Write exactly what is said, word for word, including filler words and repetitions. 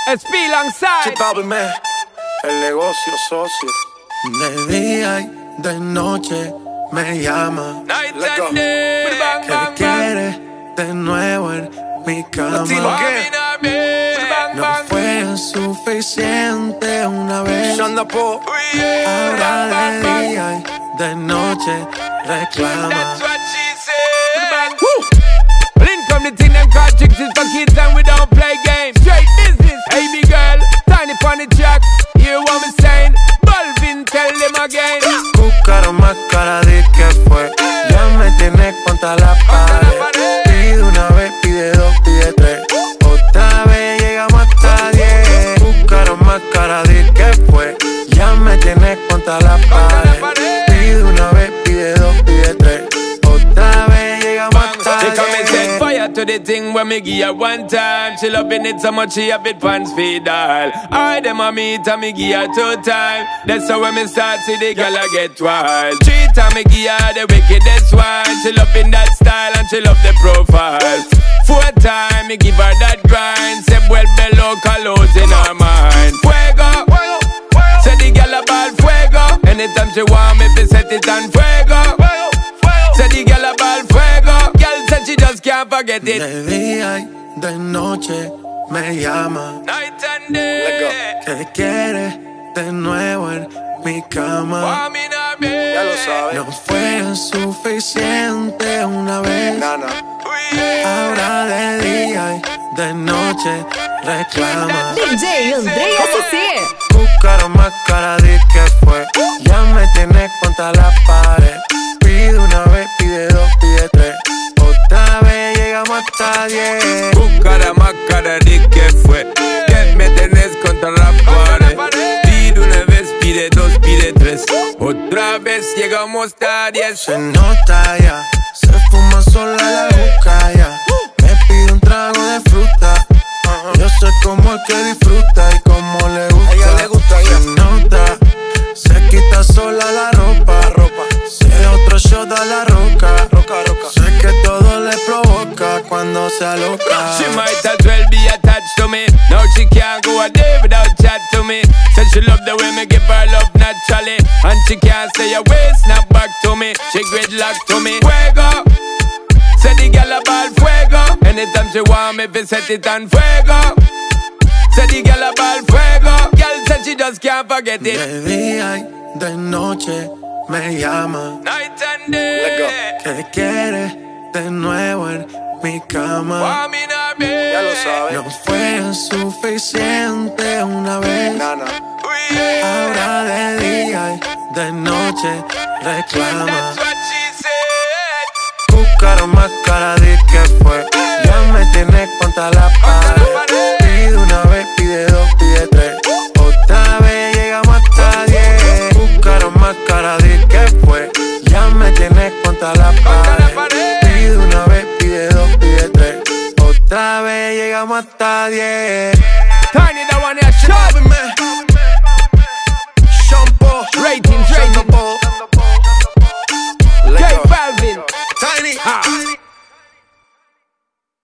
Speed alongside el negocio socio. De día y de noche me llama. Night and day. ¿Qué quiere de nuevo en mi cama? No fue suficiente una vez. Ahora de día y de noche reclama. That's what she said. Woo! Well, in come the thing them call tricks is for kids and we don't play games. Straight business. Hey, big girl, tiny funny track. Hear what me saying? Balvin, tell them again. Buscaron más cara de que fue. Ya me tienes contra la pared. Pide una vez, pide dos, pide tres. Otra vez llegamos hasta diez. Buscaron más cara de que fue. Ya me tienes contra la pared. Pide una vez, pide dos, pide tres. Otra vez llegamos hasta diez. They come and set fire to the thing when me give her one time. She loving it so much she have it pants feed all. I dem a meet and me give her two time. That's how when me start see the girl I get wild. Three time me give her the wickedest one. She loving that style and she love the profile. Four time me give her that grind. Say well below colors in her mind. Fuego, say the girl a ball fuego. Anytime she want me to set it on fuego. Say the girl a ball fuego. Girl said she just can't forget it. De día y de noche me llama. Night and day. ¿Qué quiere de nuevo en mi cama? Want me not be. Ya lo sabes. No fue suficiente una vez. Nana. Ahora de día y de noche reclama. D J Andrei S C. Buscaron más cara de que fue. Ya me tienes contra la pared. Pide una vez, pide dos, pide tres. Otra vez llegamos hasta diez. Buscara más cara de que fue. Que me tenés contra la pared. Pide una vez, pide dos, pide tres. Otra vez llegamos hasta diez. Se nota ya, se fuma sola la boca ya. Me pide un trago de fruta. Yo sé cómo es que disfruta y cómo le gusta. A ella le gusta, ya. Se nota, se quita sola la ropa. La ropa. Se otro shot a la roca. Roca, roca. Sé que todo le provoca cuando se aloca. She might as well be attached to me. Now she can't go a day without chat to me. Said she love the way me give her love naturally. And she can't stay away, snap back to me. She gridlock to me. Fuego. Say the girl a ball fuego. Anytime she want me, fi set it on fuego. Say the girl a ball fuego. Girl said she just can't forget it. De día y de noche me llama. Night and day. ¿Qué quiere de nuevo en mi cama? Want me not be. Ya lo sabes. No fue suficiente una vez. Nana. Ahora de día y de noche reclama. That's what she said. Buscaron más cara de que fue. Ya me tienes contra la pared. Pide una